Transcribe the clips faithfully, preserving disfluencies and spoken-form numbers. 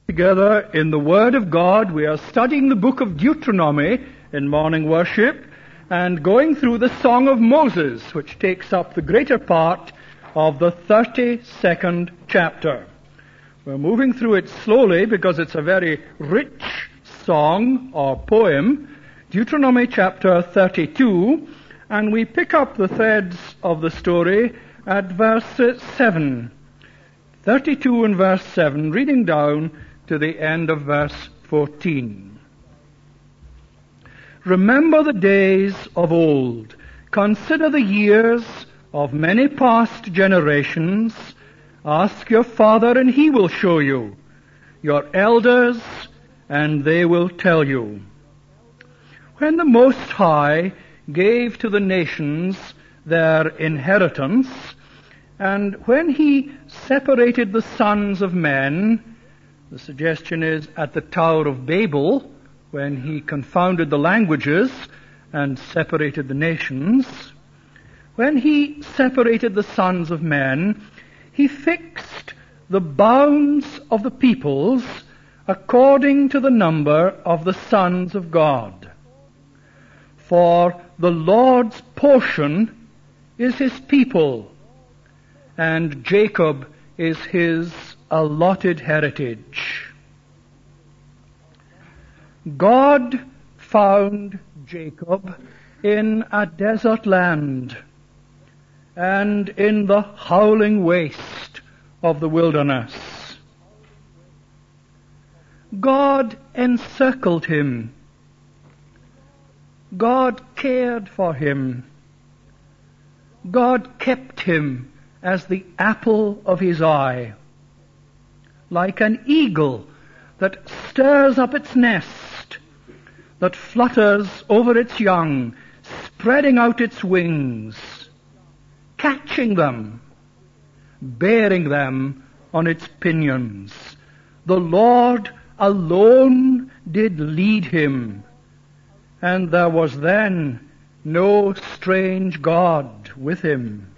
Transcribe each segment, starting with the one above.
Together in the Word of God. We are studying the book of Deuteronomy in morning worship and going through the Song of Moses, which takes up the greater part of the thirty-second chapter. We're moving through it slowly because it's a very rich song or poem, Deuteronomy chapter thirty-two, and we pick up the threads of the story at verse seven. thirty-two and verse seven, reading down to the end of verse fourteen. Remember the days of old. Consider the years of many past generations. Ask your father, and he will show you. Your elders, and they will tell you. When the Most High gave to the nations their inheritance, and when he separated the sons of men, the suggestion is at the Tower of Babel, when he confounded the languages and separated the nations. When he separated the sons of men, he fixed the bounds of the peoples according to the number of the sons of God. For the Lord's portion is his people, and Jacob is his allotted heritage. God found Jacob in a desert land and in the howling waste of the wilderness. God encircled him. God cared for him. God kept him as the apple of his eye. Like an eagle that stirs up its nest, that flutters over its young, spreading out its wings, catching them, bearing them on its pinions. The Lord alone did lead him, and there was then no strange God with him.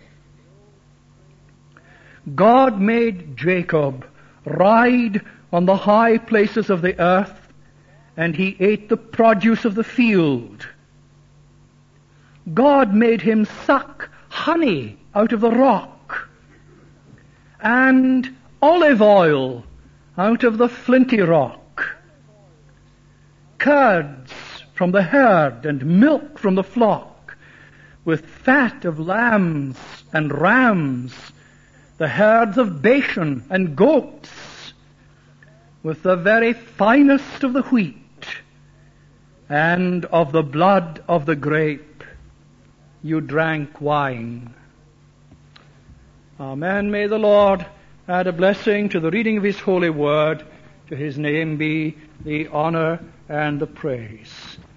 God made Jacob ride on the high places of the earth, and he ate the produce of the field. God made him suck honey out of the rock, and olive oil out of the flinty rock, curds from the herd and milk from the flock, with fat of lambs and rams, the herds of Bashan and goats, with the very finest of the wheat, and of the blood of the grape you drank wine. Amen. May the Lord add a blessing to the reading of his holy word. To his name be the honor and the praise.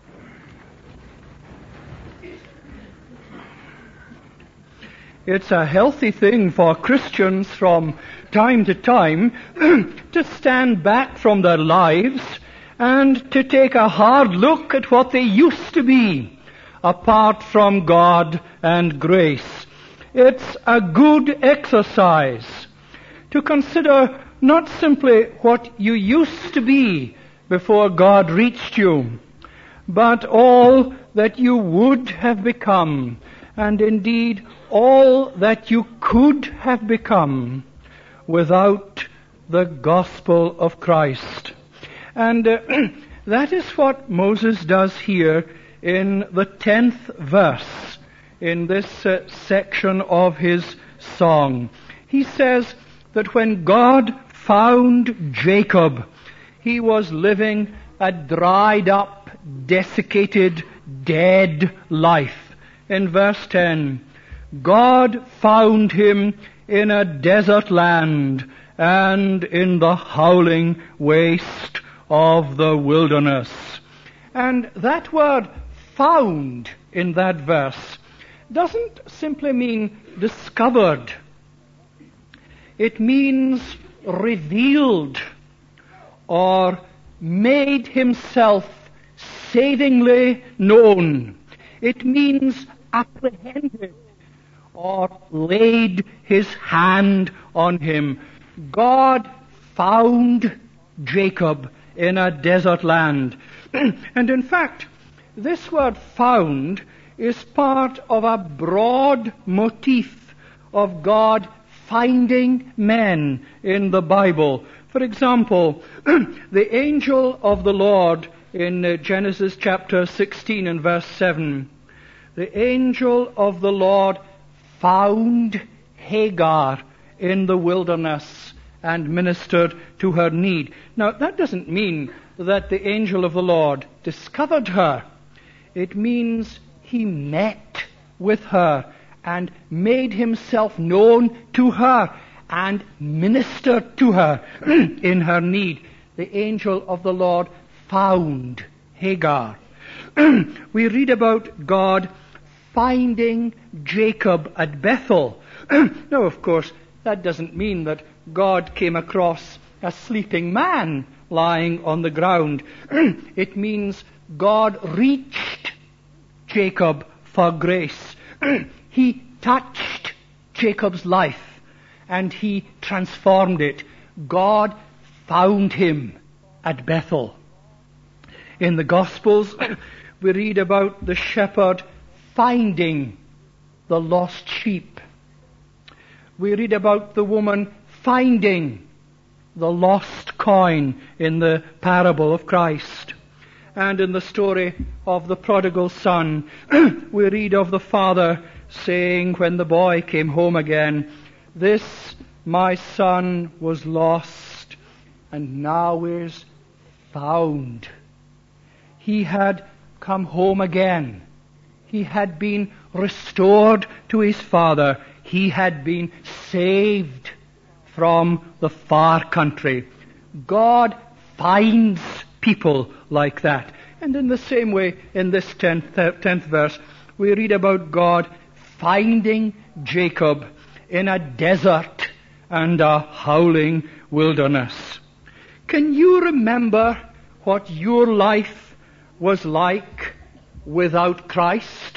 It's a healthy thing for Christians from time to time to stand back from their lives and to take a hard look at what they used to be apart from God and grace. It's a good exercise to consider not simply what you used to be before God reached you, but all that you would have become, and indeed all that you could have become without the gospel of Christ. And uh, that is what Moses does here in the tenth verse in this uh, section of his song. He says that when God found Jacob, he was living a dried up, desiccated, dead life. In verse ten, God found him in a desert land and in the howling waste of the wilderness. And that word found in that verse doesn't simply mean discovered. It means revealed or made himself savingly known. It means apprehended or laid his hand on him. God found Jacob in a desert land. And in fact, this word found is part of a broad motif of God finding men in the Bible. For example, the angel of the Lord in uh, Genesis chapter sixteen and verse seven, the angel of the Lord found Hagar in the wilderness and ministered to her need. Now, that doesn't mean that the angel of the Lord discovered her. It means he met with her and made himself known to her and ministered to her in her need. The angel of the Lord found Hagar. We read about God finding Jacob at Bethel. Now, of course, that doesn't mean that God came across a sleeping man lying on the ground. It means God reached Jacob for grace. He touched Jacob's life and he transformed it. God found him at Bethel. In the Gospels, we read about the shepherd finding the lost sheep. We read about the woman finding the lost coin in the parable of Christ. And in the story of the prodigal son, we read of the father saying when the boy came home again, "This my son was lost and now is found." He had come home again. He had been restored to his father. He had been saved from the far country. God finds people like that. And in the same way, in this tenth, tenth verse, we read about God finding Jacob in a desert and a howling wilderness. Can you remember what your life was like without Christ?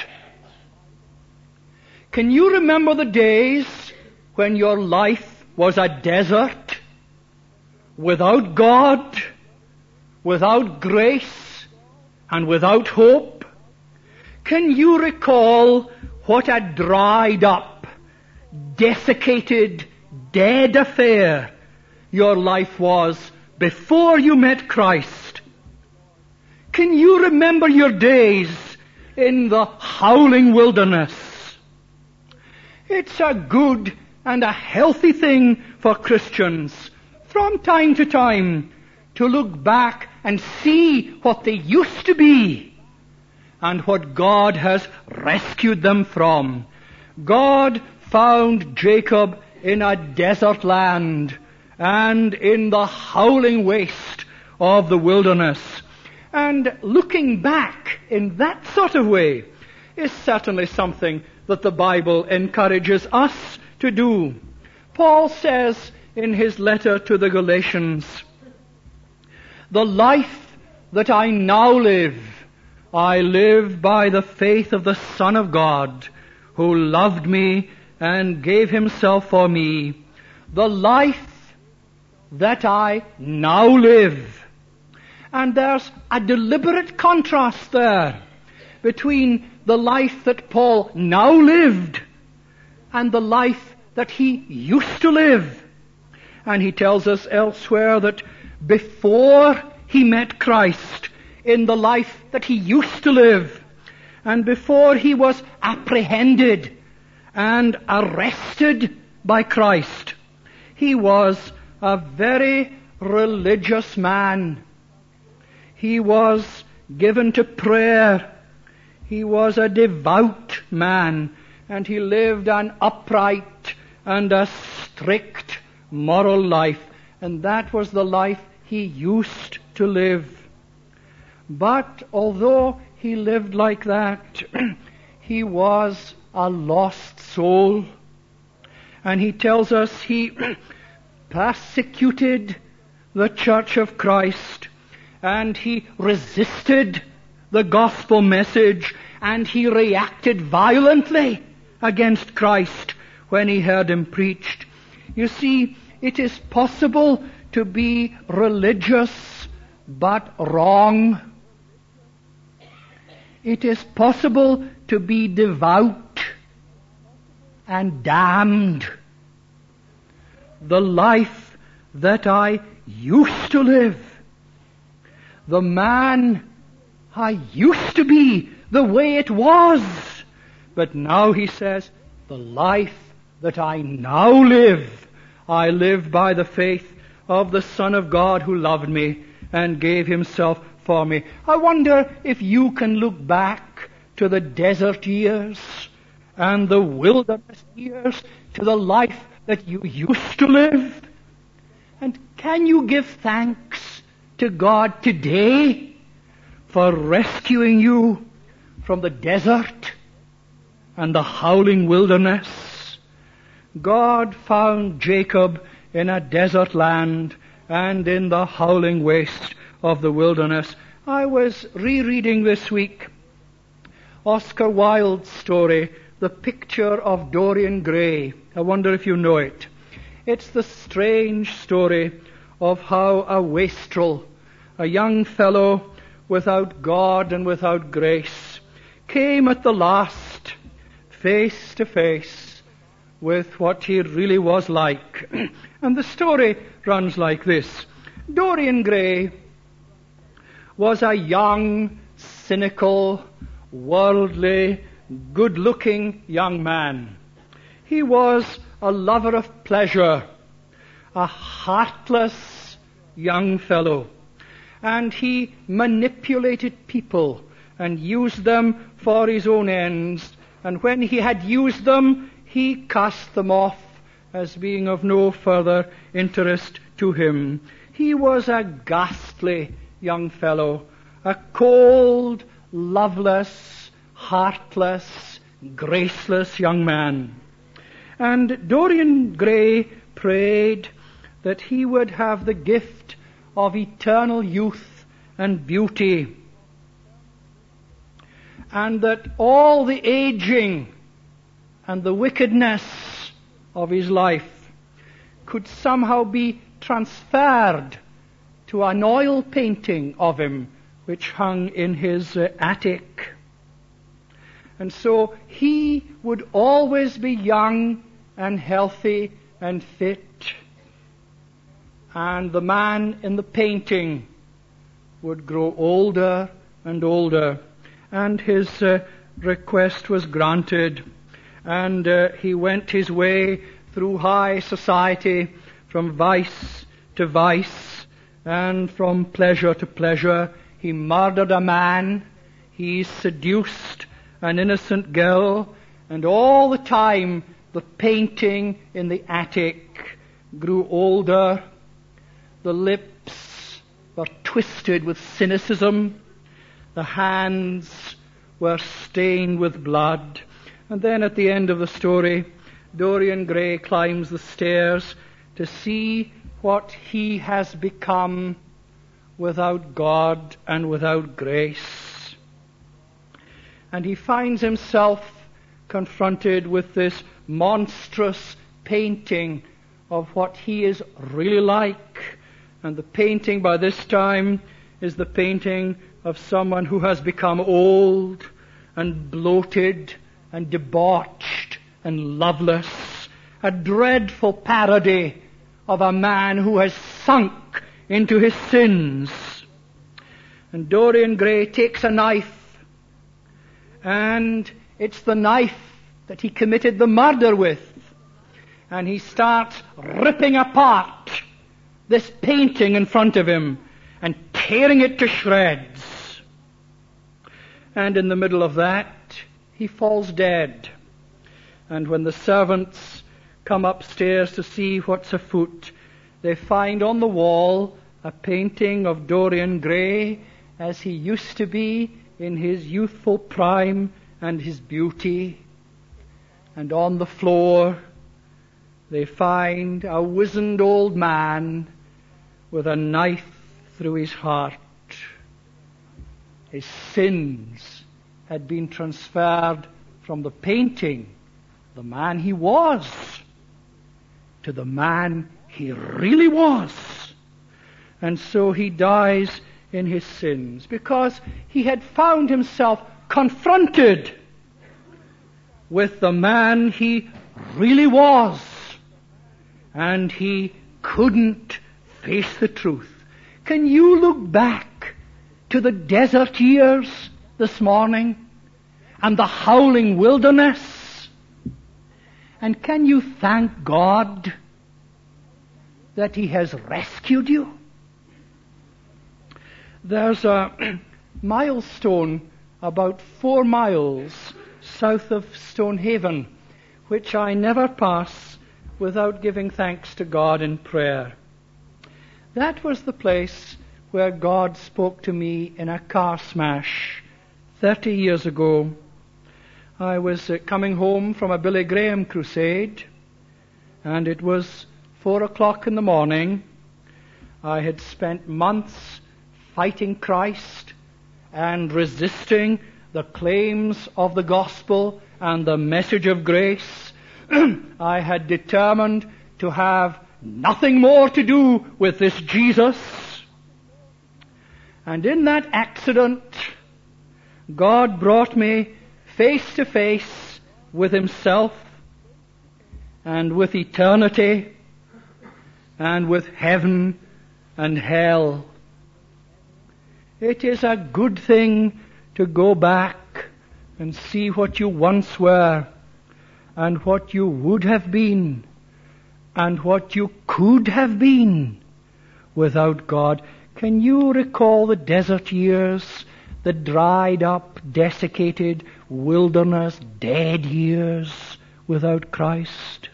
Can you remember the days when your life was a desert, without God, without grace, and without hope? Can you recall what a dried up, desiccated, dead affair your life was before you met Christ? Can you remember your days in the howling wilderness? It's a good and a healthy thing for Christians from time to time to look back and see what they used to be and what God has rescued them from. God found Jacob in a desert land and in the howling waste of the wilderness. And looking back in that sort of way is certainly something that the Bible encourages us to do. Paul says in his letter to the Galatians, "The life that I now live, I live by the faith of the Son of God, who loved me and gave himself for me. The life that I now live." And there's a deliberate contrast there between the life that Paul now lived and the life that he used to live. And he tells us elsewhere that before he met Christ, in the life that he used to live, and before he was apprehended and arrested by Christ, he was a very religious man. He was given to prayer. He was a devout man, and he lived an upright and a strict moral life. And that was the life he used to live. But although he lived like that, he was a lost soul. And he tells us he persecuted the Church of Christ, and he resisted the gospel message, and he reacted violently against Christ when he heard him preached. You see, it is possible to be religious but wrong. It is possible to be devout and damned. The life that I used to live, the man I used to be, the way it was. But now he says, the life that I now live, I live by the faith of the Son of God who loved me and gave himself for me. I wonder if you can look back to the desert years and the wilderness years, to the life that you used to live. And can you give thanks to God today for rescuing you from the desert and the howling wilderness? God found Jacob in a desert land and in the howling waste of the wilderness. I was rereading this week Oscar Wilde's story, The Picture of Dorian Gray. I wonder if you know it. It's the strange story of how a wastrel, a young fellow without God and without grace, came at the last face to face with what he really was like. And the story runs like this. Dorian Gray was a young, cynical, worldly, good-looking young man. He was a lover of pleasure, a heartless young fellow. And he manipulated people and used them for his own ends. And when he had used them, he cast them off as being of no further interest to him. He was a ghastly young fellow, a cold, loveless, heartless, graceless young man. And Dorian Gray prayed that he would have the gift of eternal youth and beauty, and that all the aging and the wickedness of his life could somehow be transferred to an oil painting of him which hung in his uh, attic. And so he would always be young and healthy and fit. And the man in the painting would grow older and older. And his uh, request was granted. And uh, he went his way through high society, from vice to vice, and from pleasure to pleasure. He murdered a man. He seduced an innocent girl. And all the time, the painting in the attic grew older. The lips were twisted with cynicism. The hands were stained with blood. And then at the end of the story, Dorian Gray climbs the stairs to see what he has become without God and without grace. And he finds himself confronted with this monstrous painting of what he is really like. And the painting by this time is the painting of someone who has become old and bloated and debauched and loveless. A dreadful parody of a man who has sunk into his sins. And Dorian Gray takes a knife, and it's the knife that he committed the murder with. And he starts ripping apart this painting in front of him and tearing it to shreds. And in the middle of that, he falls dead. And when the servants come upstairs to see what's afoot, they find on the wall a painting of Dorian Gray as he used to be in his youthful prime and his beauty. And on the floor, they find a wizened old man with a knife through his heart. His sins had been transferred from the painting, the man he was, to the man he really was. And so he dies in his sins, because he had found himself confronted with the man he really was, and he couldn't face the truth. Can you look back to the desert years this morning and the howling wilderness, and can you thank God that he has rescued you? There's a milestone about four miles south of Stonehaven, which I never pass without giving thanks to God in prayer. That was the place where God spoke to me in a car smash thirty years ago. I was uh, coming home from a Billy Graham crusade, and it was four o'clock in the morning. I had spent months fighting Christ and resisting the claims of the gospel and the message of grace. I had determined to have nothing more to do with this Jesus. And in that accident, God brought me face to face with himself and with eternity and with heaven and hell. It is a good thing to go back and see what you once were, and what you would have been, and what you could have been without God. Can you recall the desert years, the dried up, desiccated, wilderness, dead years without Christ?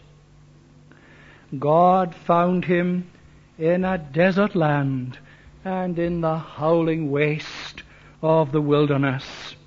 God found him in a desert land and in the howling waste of the wilderness.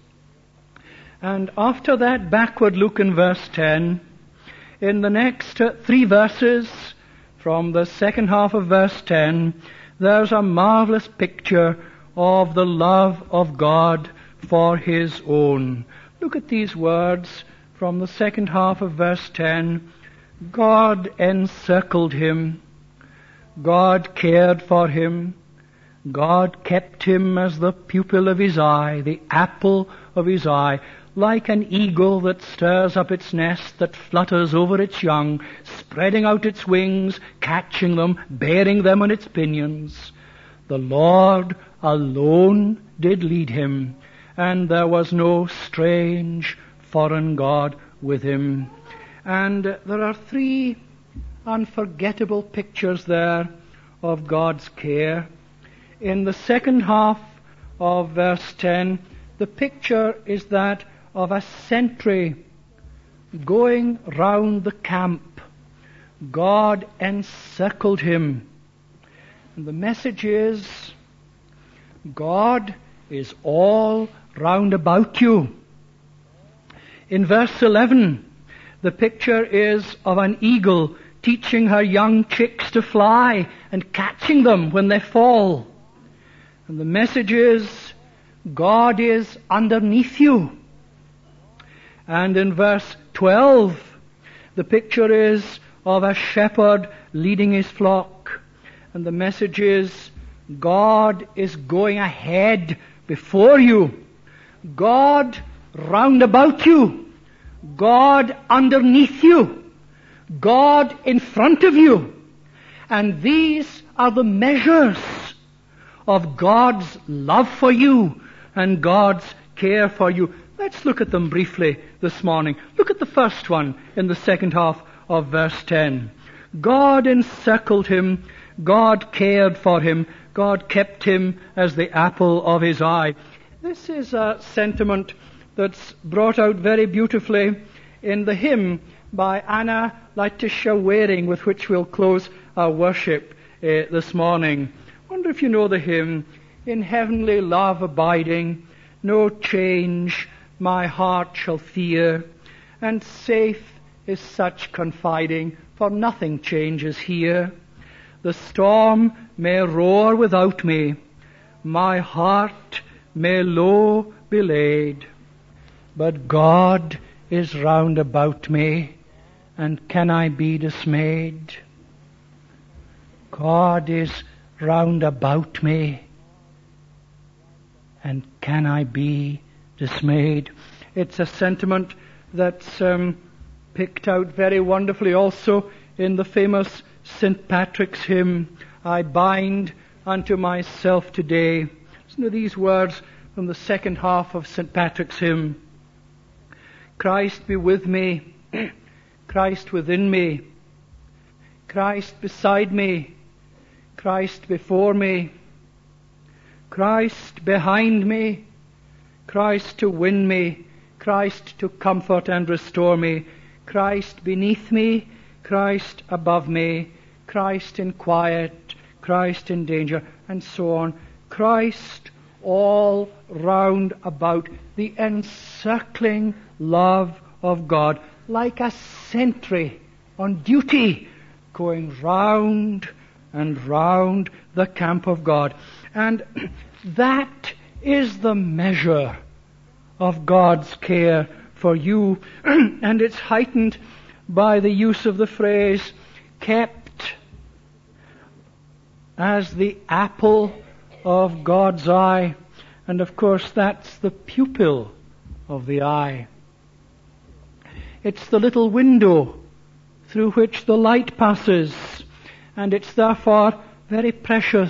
And after that backward look in verse ten, in the next uh, three verses from the second half of verse ten, there's a marvelous picture of the love of God for his own. Look at these words from the second half of verse ten. God encircled him. God cared for him. God kept him as the pupil of his eye, the apple of his eye, like an eagle that stirs up its nest, that flutters over its young, spreading out its wings, catching them, bearing them on its pinions. The Lord alone did lead him, and there was no strange foreign god with him. And there are three unforgettable pictures there of God's care. In the second half of verse ten, the picture is that of a sentry going round the camp. God encircled him. And the message is, God is all round about you. In verse eleven, the picture is of an eagle teaching her young chicks to fly and catching them when they fall. And the message is, God is underneath you. And in verse twelve, the picture is of a shepherd leading his flock. And the message is, God is going ahead before you. God round about you. God underneath you. God in front of you. And these are the measures of God's love for you and God's care for you. Let's look at them briefly this morning. Look at the first one in the second half of verse ten. God encircled him. God cared for him. God kept him as the apple of his eye. This is a sentiment that's brought out very beautifully in the hymn by Anna Letitia Waring, with which we'll close our worship uh, this morning. I wonder if you know the hymn, In heavenly love abiding, no change my heart shall fear, and safe is such confiding, for nothing changes here. The storm may roar without me, my heart may low be laid, but God is round about me, and can I be dismayed? God is round about me. And can I be dismayed? It's a sentiment that's um, picked out very wonderfully also in the famous Saint Patrick's hymn, I bind unto myself today. Listen to these words from the second half of Saint Patrick's hymn. Christ be with me, Christ within me, Christ beside me, Christ before me, Christ behind me, Christ to win me, Christ to comfort and restore me, Christ beneath me, Christ above me, Christ in quiet, Christ in danger, and so on. Christ all round about, the encircling love of God, like a sentry on duty, going round and round the camp of God. And that is the measure of God's care for you. And it's heightened by the use of the phrase, kept as the apple of God's eye. And of course that's the pupil of the eye. It's the little window through which the light passes, and it's therefore very precious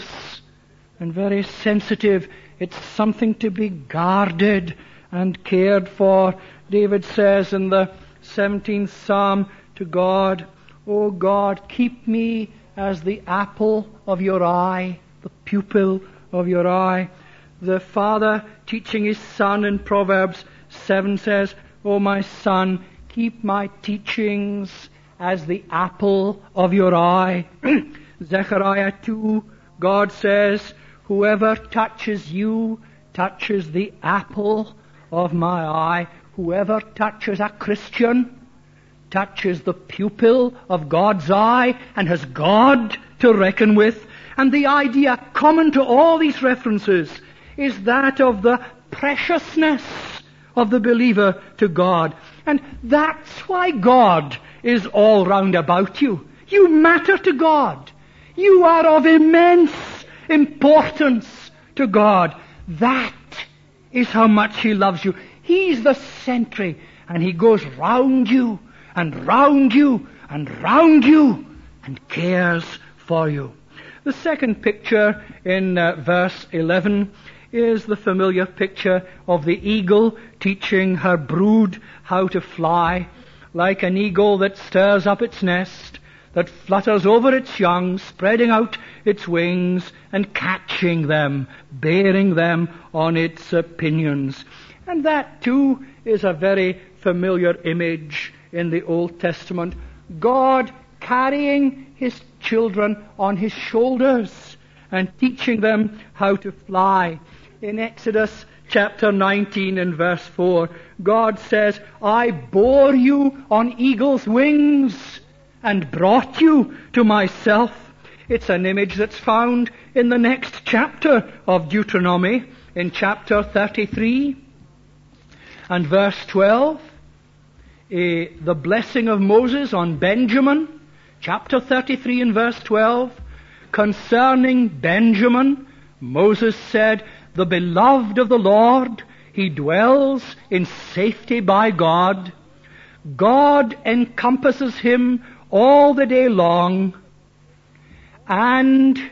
and very sensitive. It's something to be guarded and cared for. David says in the seventeenth Psalm to God, O God, keep me as the apple of your eye, the pupil of your eye. The father teaching his son in Proverbs seven says, O my son, keep my teachings as the apple of your eye. Zechariah two, God says, whoever touches you touches the apple of my eye. Whoever touches a Christian touches the pupil of God's eye and has God to reckon with. And the idea common to all these references is that of the preciousness of the believer to God. And that's why God is all round about you. You matter to God. You are of immense importance to God. That is how much He loves you. He's the sentry, and He goes round you and round you and round you and cares for you. The second picture in uh, verse eleven is the familiar picture of the eagle teaching her brood how to fly, like an eagle that stirs up its nest, that flutters over its young, spreading out its wings and catching them, bearing them on its uh, pinions. And that too is a very familiar image in the Old Testament. God carrying His children on His shoulders and teaching them how to fly. In Exodus chapter nineteen and verse four, God says, I bore you on eagle's wings and brought you to myself. It's an image that's found in the next chapter of Deuteronomy, in chapter thirty-three and verse twelve. A, the blessing of Moses on Benjamin, chapter thirty-three and verse twelve. Concerning Benjamin, Moses said, the beloved of the Lord, he dwells in safety by God. God encompasses him all the day long, and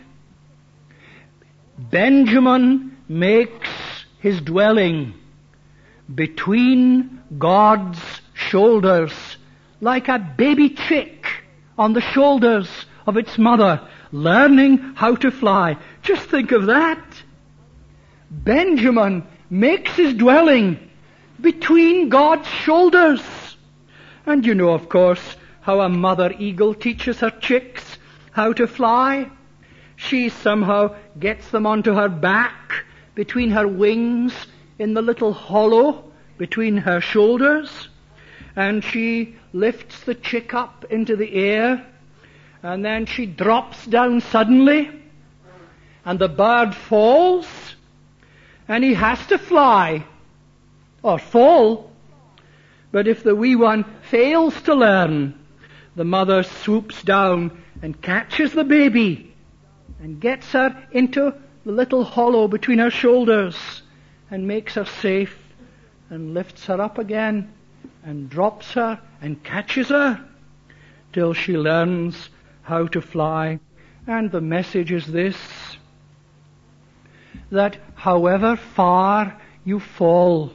Benjamin makes his dwelling between God's shoulders, like a baby chick on the shoulders of its mother, learning how to fly. Just think of that. Benjamin makes his dwelling between God's shoulders. And you know, of course, how a mother eagle teaches her chicks how to fly. She somehow gets them onto her back, between her wings, in the little hollow between her shoulders, and she lifts the chick up into the air, and then she drops down suddenly, and the bird falls, and he has to fly, or fall. But if the wee one fails to learn, the mother swoops down and catches the baby and gets her into the little hollow between her shoulders and makes her safe and lifts her up again and drops her and catches her till she learns how to fly. And the message is this, that however far you fall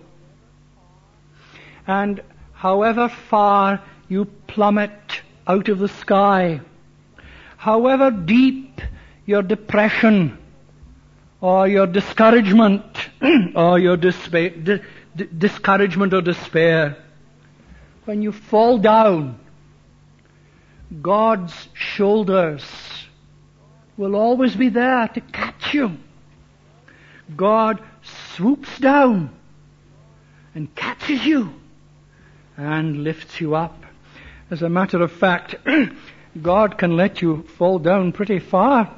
and however far you plummet out of the sky, however deep your depression or your discouragement or your despair, di- di- discouragement or despair, when you fall down, God's shoulders will always be there to catch you. God swoops down and catches you and lifts you up. As a matter of fact, God can let you fall down pretty far.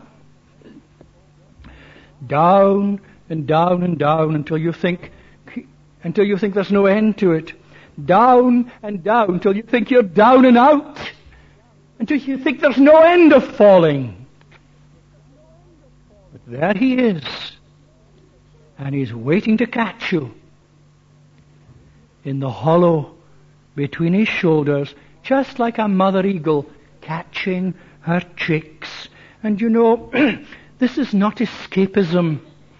Down and down and down until you think, until you think there's no end to it. Down and down until you think you're down and out. Until you think there's no end of falling. But there He is. And He's waiting to catch you in the hollow between His shoulders, just like a mother eagle catching her chicks. And you know, this is not escapism.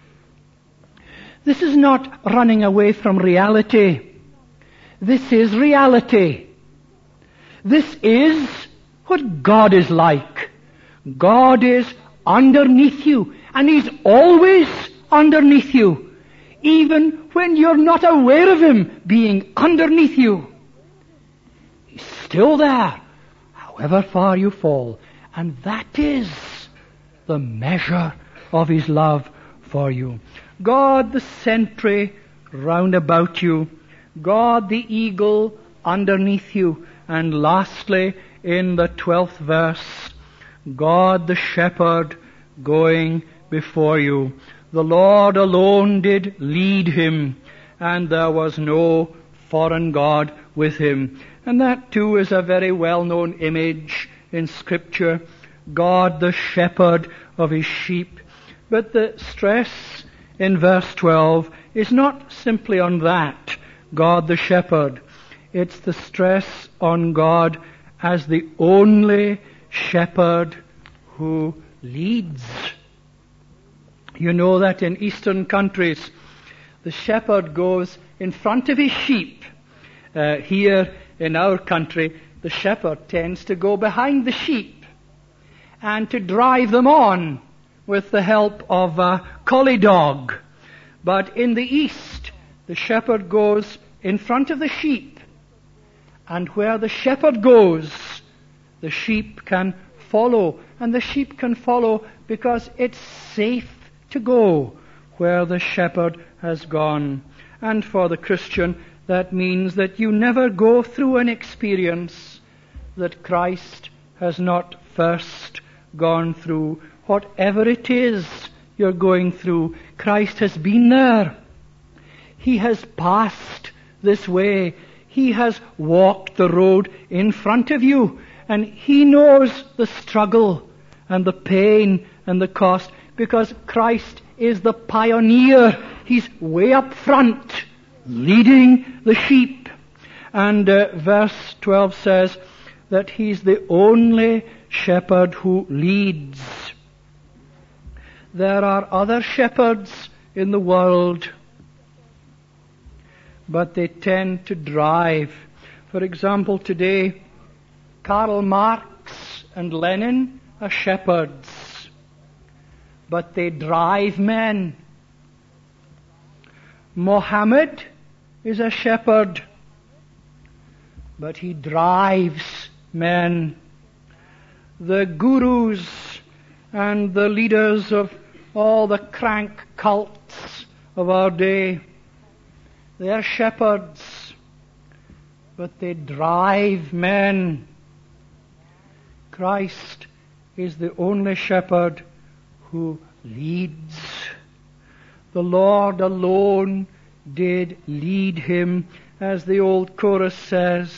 This is not running away from reality. This is reality. This is what God is like. God is underneath you, and He's always underneath you, even when you're not aware of Him being underneath you. He's still there, however far you fall. And that is the measure of His love for you. God the sentry round about you. God the eagle underneath you. And lastly, in the twelfth verse, God the shepherd going before you. The Lord alone did lead him, and there was no foreign god with him. And that too is a very well-known image in Scripture. God the shepherd of His sheep. But the stress in verse twelve is not simply on that, God the shepherd. It's the stress on God as the only shepherd who leads. You know that in eastern countries, the shepherd goes in front of his sheep. Uh, here in our country, the shepherd tends to go behind the sheep and to drive them on with the help of a collie dog. But in the east, the shepherd goes in front of the sheep. And where the shepherd goes, the sheep can follow. And the sheep can follow because it's safe to go where the shepherd has gone. And for the Christian, that means that you never go through an experience that Christ has not first gone through. Whatever it is you're going through, Christ has been there. He has passed this way. He has walked the road in front of you, and He knows the struggle and the pain and the cost, because Christ is the pioneer. He's way up front, leading the sheep. And uh, verse twelve says that He's the only shepherd who leads. There are other shepherds in the world, but they tend to drive. For example, today, Karl Marx and Lenin are shepherds, but they drive men. Mohammed is a shepherd, but he drives men. The gurus and the leaders of all the crank cults of our day, they are shepherds, but they drive men. Christ is the only shepherd who leads. The Lord alone did lead him, as the old chorus says,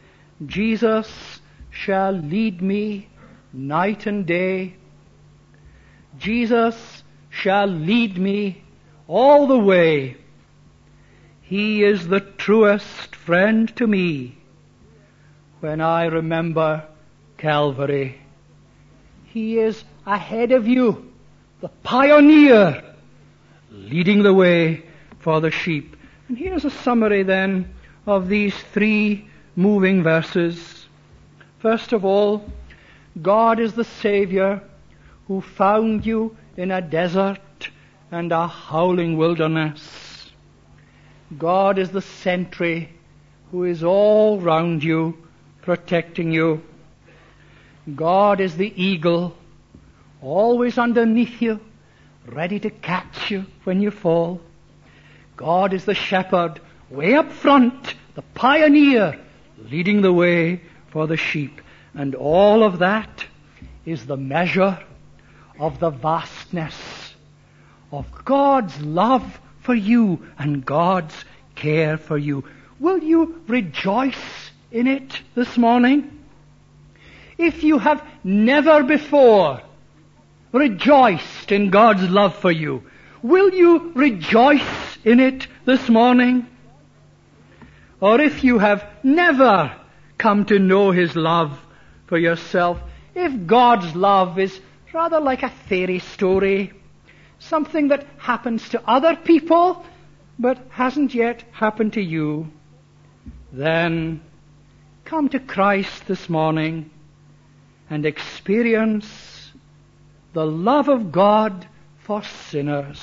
Jesus shall lead me night and day. Jesus shall lead me all the way. He is the truest friend to me when I remember Calvary. He is ahead of you, the pioneer, leading the way for the sheep. And here's a summary then of these three moving verses. First of all, God is the Savior who found you in a desert and a howling wilderness. God is the sentry who is all round you, protecting you. God is the eagle, always underneath you, ready to catch you when you fall. God is the shepherd, way up front, the pioneer, leading the way for the sheep. And all of that is the measure of the vastness of God's love for you and God's care for you. Will you rejoice in it this morning? If you have never before rejoiced in God's love for you, will you rejoice in it this morning? Or if you have never come to know His love for yourself, if God's love is rather like a fairy story, something that happens to other people but hasn't yet happened to you, then come to Christ this morning and experience the love of God for sinners,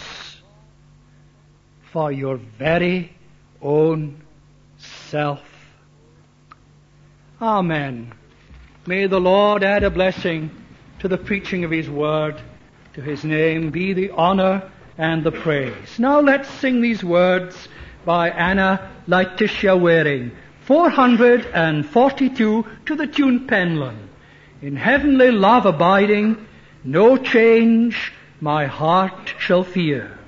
for your very own self. Amen. May the Lord add a blessing to the preaching of His word. To His name be the honor and the praise. Now let's sing these words by Anna Laetitia Waring, four hundred forty-two, to the tune Penland. In heavenly love abiding, no change my heart shall fear.